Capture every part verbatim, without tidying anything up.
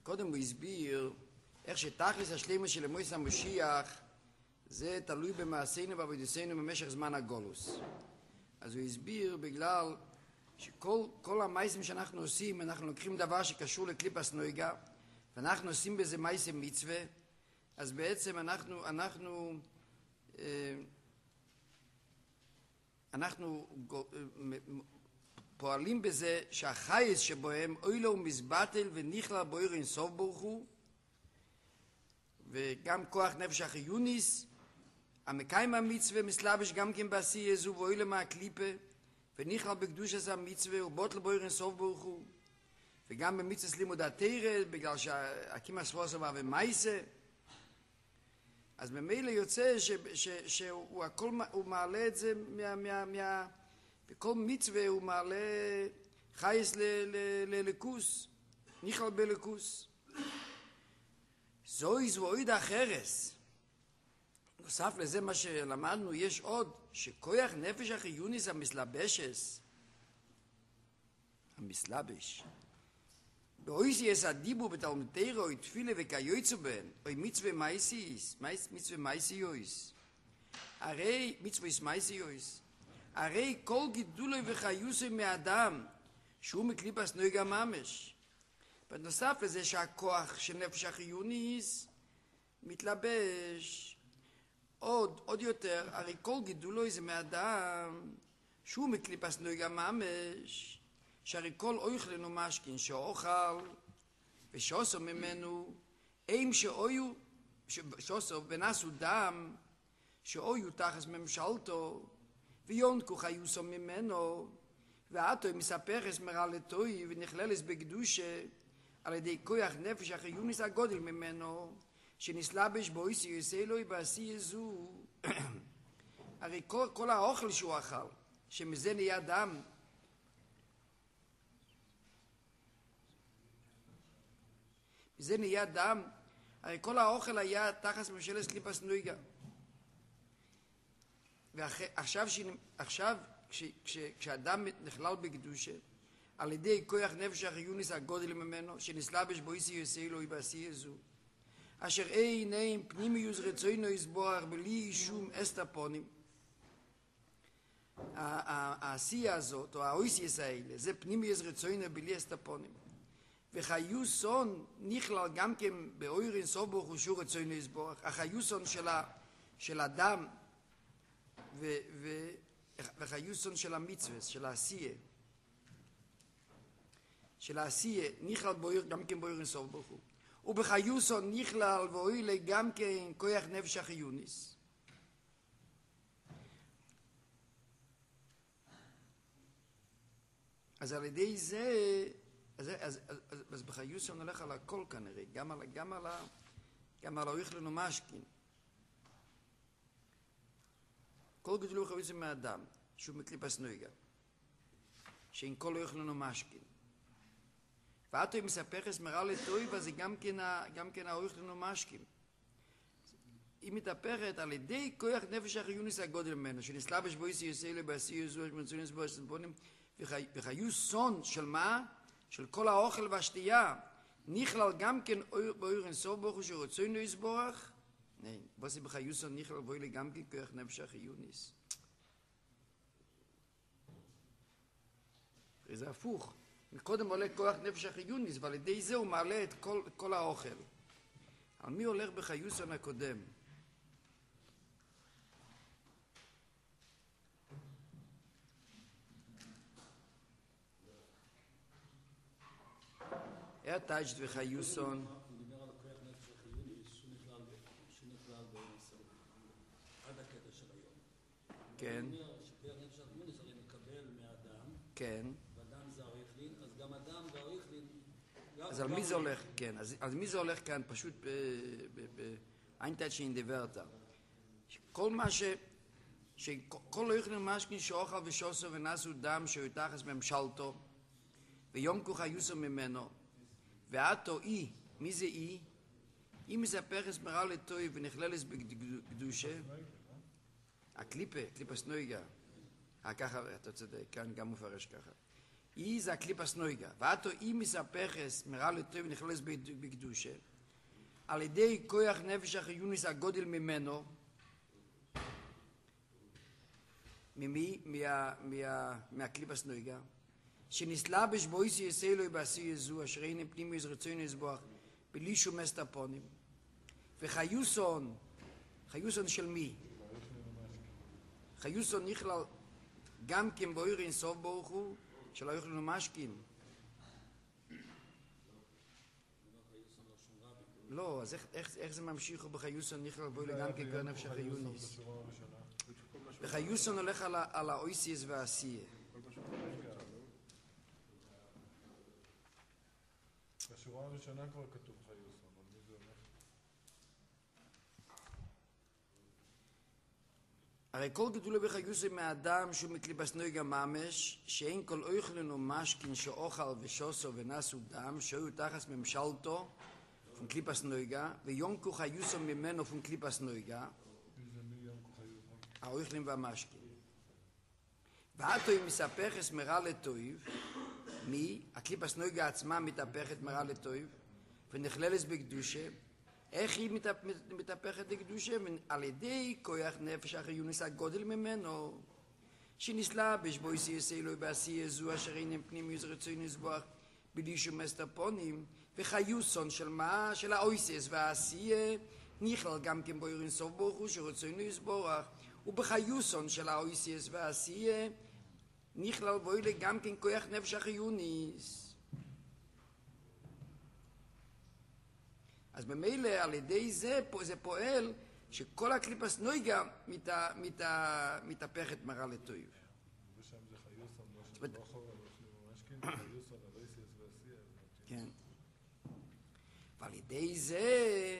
קודם הוא הסביר איך שתכלס השלימות של מויס המשיח זה תלוי במעשינו ועבודתנו במשך זמן הגולוס. אז הוא הסביר בגלל שכל כל המעשים שאנחנו עושים, אנחנו לוקחים דבר שקשור לקליפס נויגה ואנחנו עושים בזה מעשים מצווה, אז בעצם אנחנו אנחנו אנחנו פועלים בזה שהחייס שבהם אוילו ומזבטל ונכלל בויר אין סוף ברוך הוא, וגם כוח נפש החיוניס המקיים המצווה מסלבש גם כן בעשייה זו ואוילו מהקליפה ונכלל בקדושת המצווה ובוטל בויר אין סוף ברוך הוא, וגם במצווה לימוד התורה בגלל שהקים הספורס עבר ומייסה. אז ממילא יוצא ש, ש, שהוא הכל, הוא מעלה את זה מה, מה, מה, בכל מצווה הוא מעלה חייס ללכוס, נכלל בלכוס. זוהי זוהיד החרס. נוסף לזה מה שלמדנו, יש עוד, שכוח נפש החיוניס המסלבשס, המסלבש, באויס יש הדיבור בתלמוד תורה או תפילה וכיוצא בהן, או מצווה מייסיס, מצווה מייסיוס. הרי מצווה מייסיוס. הרי כל גידולו וחיוסו מאדם, שהוא מקליפס נויגה ממש. בנוסף לזה שהכוח של נפש החיוניס מתלבש. עוד, עוד יותר, הרי כל גידולו זה מאדם, שהוא מקליפס נויגה ממש. שהרי כל אוכלנו משכין שאוכל ושוסו ממנו אם שאויו שוסו ונסו דם שאויו תחס ממשלתו ויונקו חיוסו ממנו ועתו מספרס מרלתוי ונכללס בקדושה על ידי כוח נפש החיוניס הגודל ממנו שנסלבש בויסי יסלוי בעשייה זו. הרי כל, כל האוכל שהוא אכל שמזה נהיה דם זה נהיה דם, הרי כל האוכל היה תחת ממשלת קליפס נויגה. ועכשיו עכשיו, כש, כש, כשאדם נכלל בקדושה, על ידי כוח נפש החיוניס הגודל ממנו, שנסלבש בויסי יסלוי בעשייה זו, אשר אינם פנימיוס רצוינו יסבורך בלי שום אסטפונים. העשייה הזאת, או האויסיס האלה, זה פנימיוס רצוינו בלי אסטפונים. וחיוסון נכלל גם כן באויר אין סוף ברוך הוא שהוא רצוינו יסבורך. החיוסון של, ה, של הדם ו, ו, וחיוסון של המצווה, של העשייה. של העשייה נכלל באויר, גם כן באויר אין סוף ברוך הוא. ובחיוסון נכלל ואויר גם כן כוח נפש החיוניס. אז על ידי זה אז אז אז אז בחיוסון הולך על הכל כנראה, גם על גם על גם על האוכלנו משכין. כל גדלו חביצה מהאדם, שהוא מקליפס נויגה, שאין כל האוכלנו משכין. ועתו אם מספרס מראה לטוי, וזה גם כן, גם כן האוכלנו משכין. היא מתהפכת על ידי כוח נפש החיוניס הגודל ממנו, שנסלבש בויסי יסלוי בעשייה זו, שמצוינס בו הסנפונים, וחיוסון של מה? של כל האוכל והשתייה, נכלל גם כן באויר אין סוף ברוך הוא שרצוינו יסבורך? נין, בוסי בחיוסון נכלל באויר גם כן כוח נפש החיוניס. זה הפוך. מקודם עולה כוח נפש החיוניס, ועל ידי זה הוא מעלה את כל, כל האוכל. על מי הולך בחיוסון הקודם? er tajd v'chayuson. הוא דיבר על הכוח נפש החיוניס שנכלל עד הקטע של היום. כן. הוא אומר שכוח נפש החיוניס הרי מקבל מהאדם. כן. ואדם זה הריכלין, אז גם אדם והריכלין. אז על מי זה הולך? כן. אז מי זה הולך כאן? פשוט באיינטייט שאינדברטה. כל מה ש... שכל הריכלין משכין שאוכל ושוסו ונסו דם שיותחס ממשלתו ויומקו חיוסו ממנו ועתו אי, מי זה אי? אי מספרס מראה לטוי ונכללס בקדושה. הקליפה, קליפה סנויגה. ככה, אתה צודק, כאן גם מפרש ככה. היא זה הקליפס נויגה. ואתו היא מספחס מרע לטוב ונכלס בקדושה, על ידי כוח נפש החיוניס הגודל ממנו, ממי? מה, מה, מהקליפס נויגה, שנסלבש בויסי יסלוי בעשי יזו, אשר אין פנימי יזרצוין יזבוח, בלי שום מסתפונים. וחיוסון, חיוסון של מי? חיוסון נכלל גם כן באויר אין סוף ברוך הוא, שלא יוכלו משקים. לא, אז איך, איך, איך זה ממשיך בחיוסון נכלל באויר גם כן כהן נפש החיוניס? וחיוסון הולך על, על האויסיס והעשייה. בשורה הראשונה כבר כתוב חיוסון, אבל מי זה הולך? הרי כל גדולה בחיוסון מהאדם שהוא מקליפס נויגה ממש, שאין כל אוכלן ומשכין שאוכל ושוסו ונסו דם, שהיו תחס ממשלתו von קליפס נויגה, ויונקו חיוסון ממנו von קליפס נויגה, האוכלים והמשכין. ועתו היא מספחת מרע לטויב, מי? הקליפס נויגה עצמה מתהפכת מרע לטויב, ונכללת בקדושה. איך היא מתהפכת לקדושה? על ידי כוח נפש החיוניס הגודל ממנו, שנסלבש בויסי יסלוי בעשייה זו, אשר אינם פנים יזרצוין יזבוח, בלי שום מסתפונים, וחיוסון של מה? של האויסס והעשייה, נכלל גם כן באויר אין סוף ברוך הוא, שרצוין יזבוח, ובחיוסון של האויסס והעשייה, נכלל באויר גם כן כוח נפש החיוניס. אז במילא על ידי זה, זה פועל שכל הקליפס נויגה מת, מת, מתהפכת מרע לטויב. ושם זה חיוסון, לא של בוחר, אבל של משכין, חיוסון, הלויסיס ועשייה. כן. ועל ידי זה,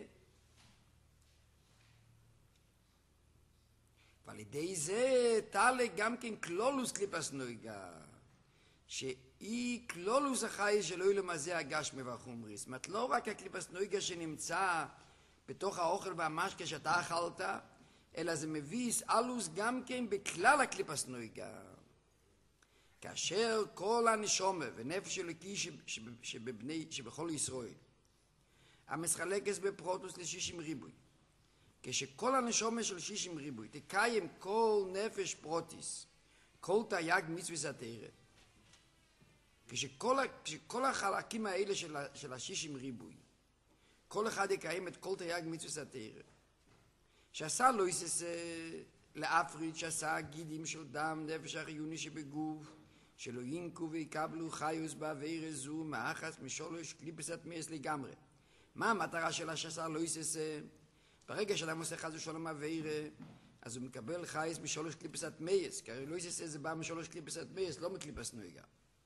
ועל ידי זה תעלה גם כן כלולוס קליפס נויגה, שהיא כלולוס החי שלא ילום הזה הגשמי והחומריס. זאת אומרת, לא רק הקליפס נויגה שנמצא בתוך האוכל והמשקה שאתה אכלת, אלא זה מביס אלוס גם כן בכלל הקליפס נויגה. כאשר כל הנשומה ונפש אלוקי שבבני, שבכל ישראל, המסחלקת בפרוטוס לשישים ריבוי, כשכל הנשומה של שישים ריבוי תקיים כל נפש פרוטיס, כל תייג מצווה סתירה, כשכל, כשכל החלקים האלה של, של השישים ריבוי, כל אחד יקיים את כל תייג מצווה סתירה, שעשה לו איסס לאפריד, שעשה גידים של דם, נפש החיוני שבגוף, שלא ינקו ויקבלו חיוס בעבירה זו, מאחס משולש קליפסת מייס לגמרי. מה המטרה שלה שעשה לו איסס? ברגע שאדם עושה חס ושלום עבירה, אז הוא מקבל חייס משולש קליפסת מייס, כי הרי לא איסס זה בא משולש קליפסת מייס, לא מקליפס נויגה.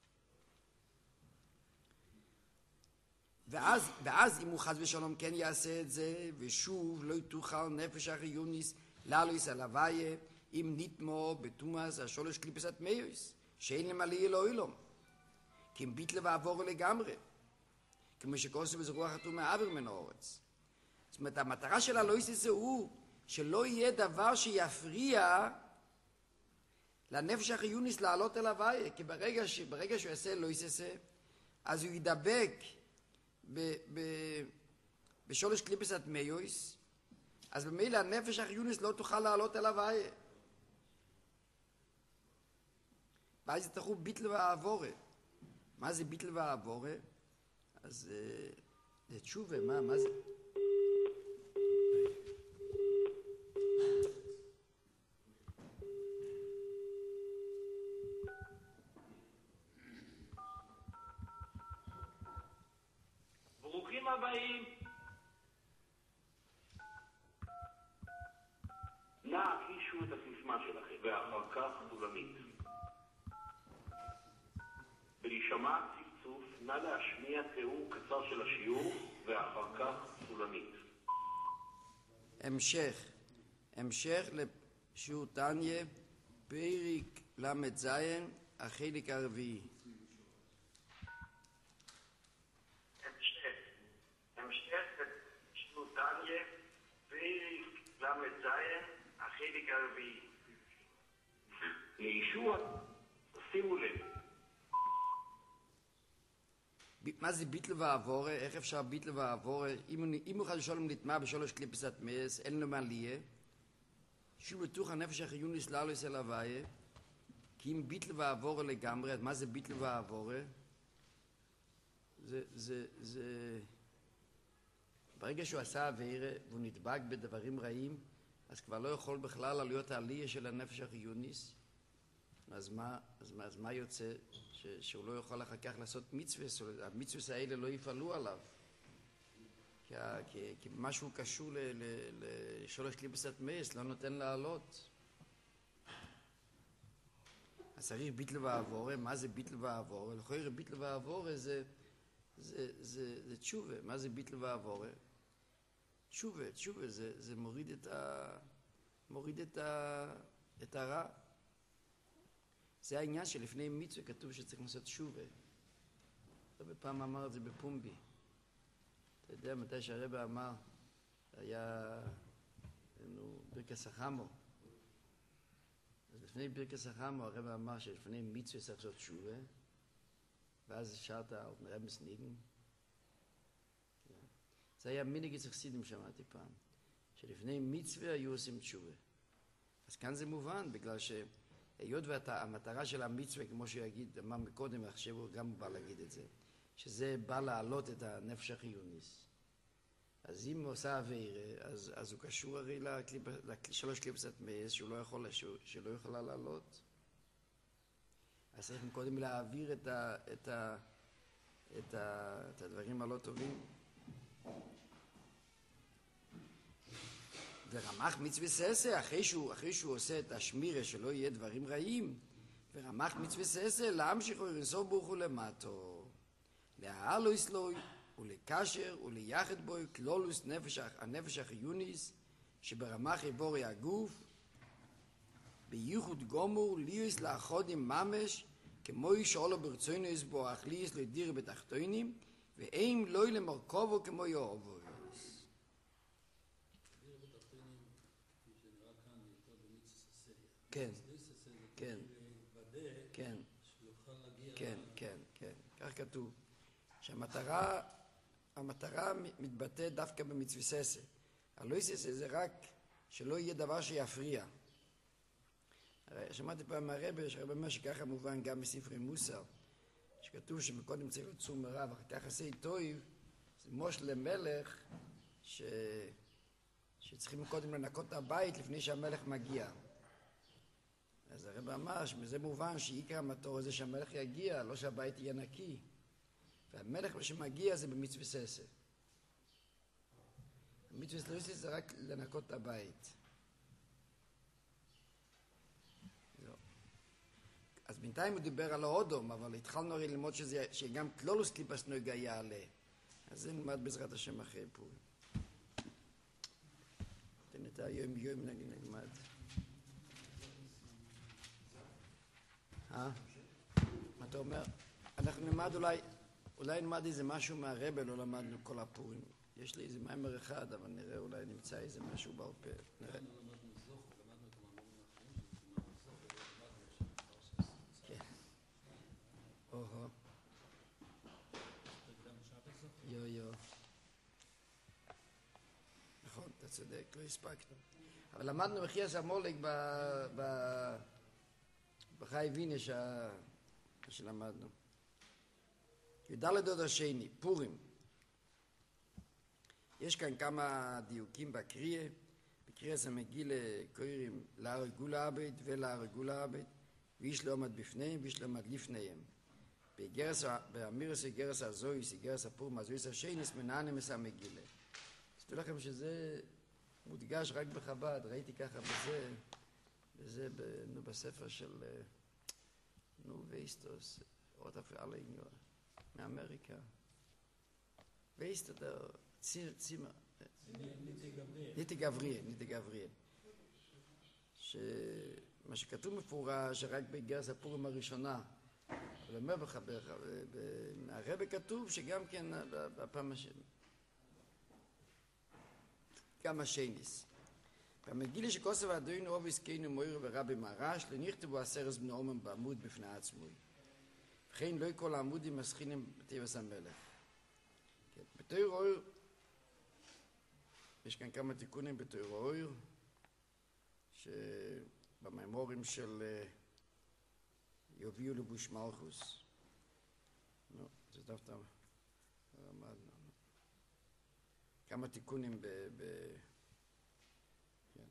ואז, ואז אם הוא חס ושלום כן יעשה את זה, ושוב לא תוכל נפש החיוניס לעלויס על הוויה, אם נתמו בתומאס השולש קליפסת מייס, שאין למלא אלוהילום, כי אם ביטלה ועבור לגמרי, כמו שכוסו בזה רוח התומה עבר מן האורץ. זאת אומרת, המטרה של הלויסיס הוא שלא יהיה דבר שיפריע לנפש החיוניס לעלות אל הוויה, כי ברגע, ש... ברגע שהוא יעשה לויסיס, אז הוא ידבק ב... ב... בשולש קליפסת מייס, אז במילא הנפש החיוניס לא תוכל לעלות אל הוויה. ואז יתחו ביטל ועבורה. מה זה ביטל ועבורה? אז זה תשובה, מה, מה זה? ברוכים הבאים. נא הקישו את הסיסמה שלכם, ואחר כך סולמית. בהישמע צפצוף, נא להשמיע תיאור קצר של השיעור, ואחר כך סולמית. המשך, המשך לשיעור תניה, פרק למד זין, החלק הרביעי. המשך, המשך לשיעור תניה, פרק למד זין, החלק הרביעי. לישוע, שימו לב. מה זה ביטל ועבורה? איך אפשר ביטל ועבורה? אם הוא חד ושלום נטמע בשלוש קליפס הטמאס, אין לו מה ליה. שוב בתוך הנפש החיונית סללו אצל הוויה. כי אם ביטל ועבורה לגמרי, מה זה ביטל ועבורה? זה, זה, זה... ברגע שהוא עשה עבירה והוא נדבק בדברים רעים, אז כבר לא יכול בכלל להיות העלייה של הנפש החיונית. אז מה, אז מה, אז מה יוצא? ש, שהוא לא יכול אחר כך לעשות מצווה, המצווה האלה לא יפעלו עליו. כי, כי, כי משהו קשור ל, ל, לשלוש קליפס הטמאס, לא נותן לעלות. אז צריך ביטל ועבורה. מה זה ביטל ועבורה? לכאורה ביטל ועבורה זה, זה, זה, זה תשובה. מה זה ביטל ועבורה? תשובה, תשובה, זה, זה מוריד את ה, מוריד את ה, את הרע. זה העניין שלפני מצווה כתוב שצריך לעשות תשובה. הרבה פעם אמר את זה בפומבי. אתה יודע מתי שהרבא אמר, היה נו, ברכס החמו. אז לפני ברכס החמו הרבא אמר שלפני מצווה צריך לעשות תשובה, ואז שרת על רמס ניגן. זה היה מנהג אצל חסידים, שמעתי פעם, שלפני מצווה היו עושים תשובה. אז כאן זה מובן, בגלל שהיות והמטרה של המצווה, כמו שיגיד, אמר מקודם, עכשיו הוא גם בא להגיד את זה, שזה בא להעלות את הנפש החיונית. אז אם הוא עושה עבירה, אז, אז הוא קשור הרי לקליפ, לשלוש קליפס הטמאס, שהוא לא יכול, שהוא, שלא יכולה לעלות. אז צריך קודם להעביר את, ה, את, ה, את, ה, את הדברים הלא טובים. ורמח מצווה ססה, אחרי שהוא, אחרי שהוא עושה את השמירה שלא יהיה דברים רעים, ורמח מצווה ססה, להמשיך ולנסור ברוך הוא למטו. להעלו יסלוי, ולקשר, וליחד בו, כלולוס נפש, הנפש החיוניס, שברמח יבורי הגוף, בייחוד גומור, ליוס לאחוד עם ממש, כמו ישאולו ברצוינו יסבו, אך ליוס לא ידיר בתחתונים, ואין לא למרכובו כמו יאהבו. כן, כן, כן, כן, כן, כן, כך כתוב. שהמטרה, המטרה מתבטאת דווקא במצווה ססה. הלא ססה זה רק שלא יהיה דבר שיפריע. שמעתי פעם מהרבא, שהרבא אומר שככה מובן גם בספרי מוסר, שכתוב שמקודם צריך להיות צור מרע, ואחר כך עשה טויב, זה מוש למלך, ש... שצריכים קודם לנקות את הבית לפני שהמלך מגיע. אז הרבא אמר שמזה מובן שעיקר המטור זה שהמלך יגיע, לא שהבית יהיה נקי. והמלך שמגיע זה במצווה ססה. המצווה ססה זה רק לנקות את הבית. לא. אז בינתיים הוא דיבר על האודום, אבל התחלנו הרי ללמוד שזה, שגם כלולוס קליפס נויגה יעלה. אז זה נלמד בעזרת השם אחרי פורים. תן את היום יום נלמד. אה? מה אתה אומר? אנחנו נלמד אולי, אולי נלמד איזה משהו מהרבא, לא למדנו כל הפורים. יש לי איזה מאמר אחד, אבל נראה, אולי נמצא איזה משהו בעל פה. נראה. כן. אוהו. יו יו. נכון, אתה צודק, לא הספקנו. אבל למדנו מחיאס המולק ב... בחי וינה שלמדנו. ידלת עוד השני, פורים. יש כאן כמה דיוקים בקריאה. בקריאה זה מגיל קוראים להרגול העבד ולהרגול העבד, ואיש לא עמד בפניהם ואיש לא עמד לפניהם. באמירס גרס הזויס, גרס הפורים, הזויס השני, מנענם עשה מגילה. אז תראו לכם שזה מודגש רק בחב"ד, ראיתי ככה בזה, בזה נו, בספר של נו וייסטוס, עוד אפילו על העניין, מאמריקה. וייסטוס, צימר, ניטי גבריאל, ניטי גבריאל. שמה שכתוב מפורש, שרק בגרס הפורים הראשונה, אבל אומר בחבר, מהרבא כתוב שגם כן בפעם השני. גם השניס. במגילה שכוסף הדוין רוב עסקנו מויר ורבי מרש, לנכתבו עשרס בני אומם בעמוד בפני עצמוי. וכן לא כל העמודים מסכינים בטבעס המלך. בתויר אויר, יש כאן כמה תיקונים בתויר אויר, שבמימורים של יוביו לבוש מלכוס. נו, זה דווקא למדנו. כמה תיקונים ב... ב... כן.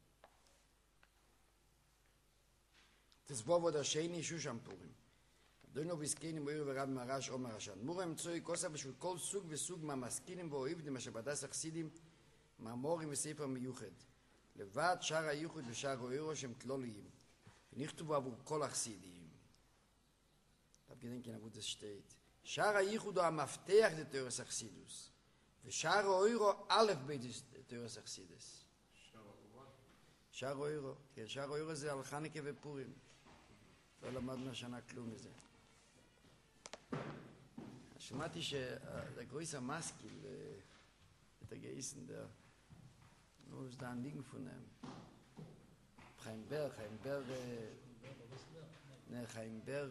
תסבוב השני שושם פורים. דוינו ביסקינים ואיר ורב מרש או מרשן. מורה מצוי כוסה בשביל כל סוג וסוג מהמשכילים ואוהיבדים אשר בדס החסידים מאמורים וספר מיוחד. לבד שער הייחוד ושער אוירו שהם כלוליים. ונכתובו עבור כל החסידים. דב גדנקן עבוד זה שטייט. שער הייחוד הוא המפתח לתיאורס החסידוס. ושער אוירו א' בית לתיאורס החסידס. שער אוירו. כן, שער אוירו זה על חנוכה ופורים. לא למדנו השנה כלום מזה. שמעתי שהגרויסר משכיל את הגייסן der wo ist da ein Liegen von ihm? Chaim Ber, Chaim Ber, ne, Chaim Ber,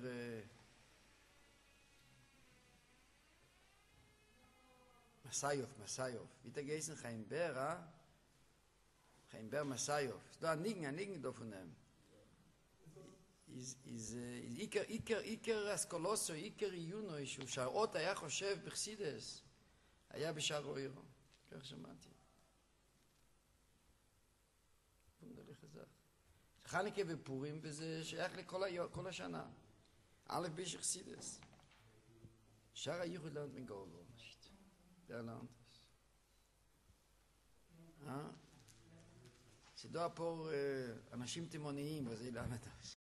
Masayov, Masayov. Wie der geheißen Chaim Ber, ah? Chaim Ber Masayov. Ist da ein Liegen, ein Liegen da von ihm. Is, is, is, Iker, Iker, Iker Askoloso, Iker Iyuno, שהוא שהאות היה חושב בחסידס, היה בשער אוירו. כך שמעתי. חנוכה ופורים, וזה שייך לכל השנה. א' ביש חסידס. שער הייחוד lernt man gar nicht. Wer lernt das? אה? זה דו פה אנשים תימוניים, וזה ילמד das.